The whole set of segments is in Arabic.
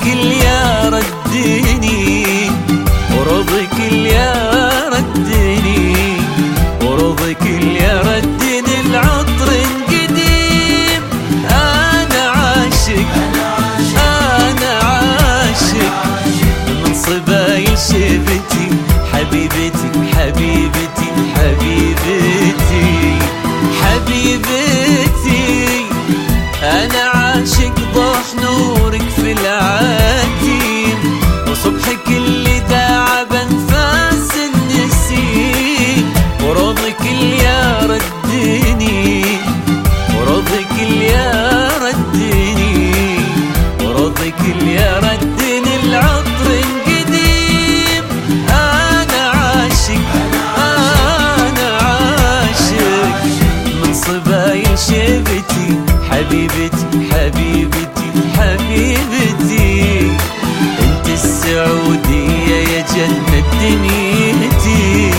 اللي يردني ورضيك اللي يردني ورضيك اللي يردني العطر قديم. أنا عاشق أنا عاشق من صبايل شيبتي حبيبتي حبيبتي حبيبتي حبيبتي. أنا عاشق ضوح نورك في العتيم وصبحك اللي داع بأنفاس النسيم ورضيك اللي يردني ورضيك اللي يردني ورضيك اللي يردني العطر قديم. أنا عاشق أنا عاشق من صبايل شيبتي حبيبتي حبيبتي حبيبتي. انت السعودية يا جنة دنيتي.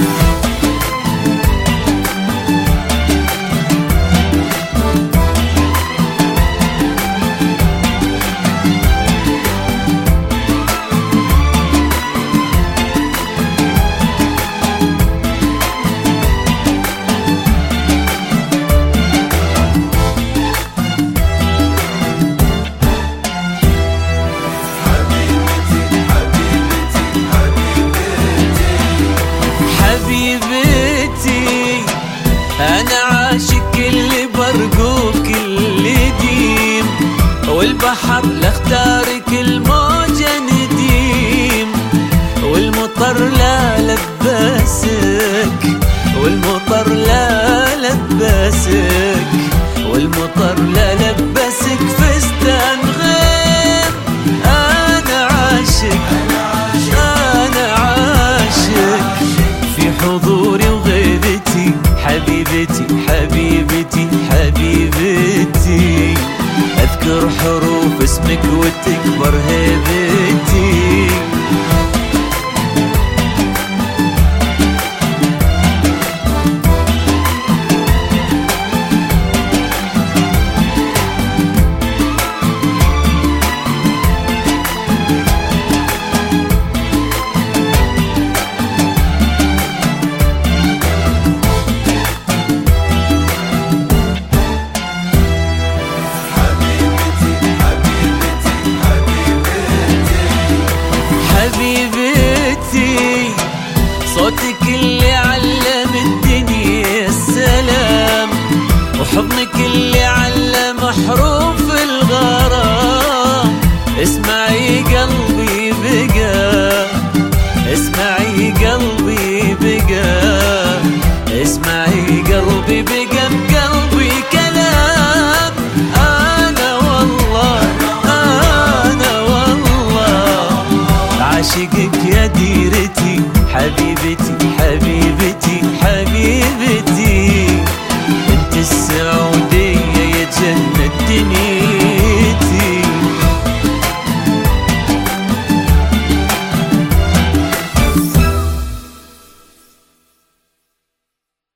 حبيبتي أنا عاشق اللي برقوك اللي ديم والبحر لاختارك الموجة نديم والمطر لا لبسك والمطر لا لبسك والمطر لا لبسك فستان غيم. أنا عاشق أنا عاشق في حضوري وغيبتي حبيبتي حبيبتي حبيبتي. أذكر حروف اسمك وتكبر هيبتي